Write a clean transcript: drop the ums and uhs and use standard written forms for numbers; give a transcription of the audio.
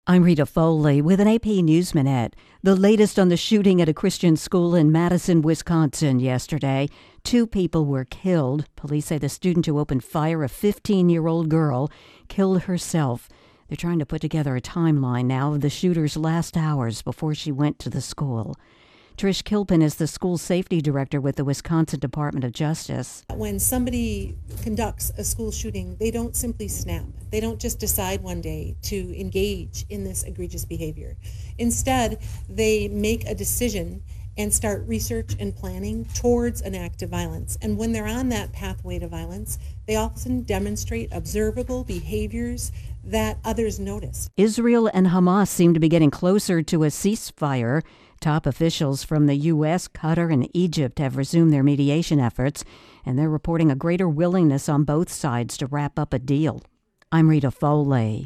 I'm Rita Foley with an AP News Minute. The latest on the shooting at a Christian school in Madison, Wisconsin yesterday. 2 people were killed. Police say the student who opened fire, a 15-year-old girl, killed herself. They're trying to put together a timeline now of the shooter's last hours before she went to the school. Trish Kilpin is the school safety director with the Wisconsin Department of Justice. When somebody conducts a school shooting, they don't simply snap. They don't just decide one day to engage in this egregious behavior. Instead, they make a decision and start research and planning towards an act of violence. And when they're on that pathway to violence, they often demonstrate observable behaviors that others notice. Israel and Hamas seem to be getting closer to a ceasefire. Top officials from the U.S., Qatar, and Egypt have resumed their mediation efforts, and they're reporting a greater willingness on both sides to wrap up a deal. I'm Rita Foley.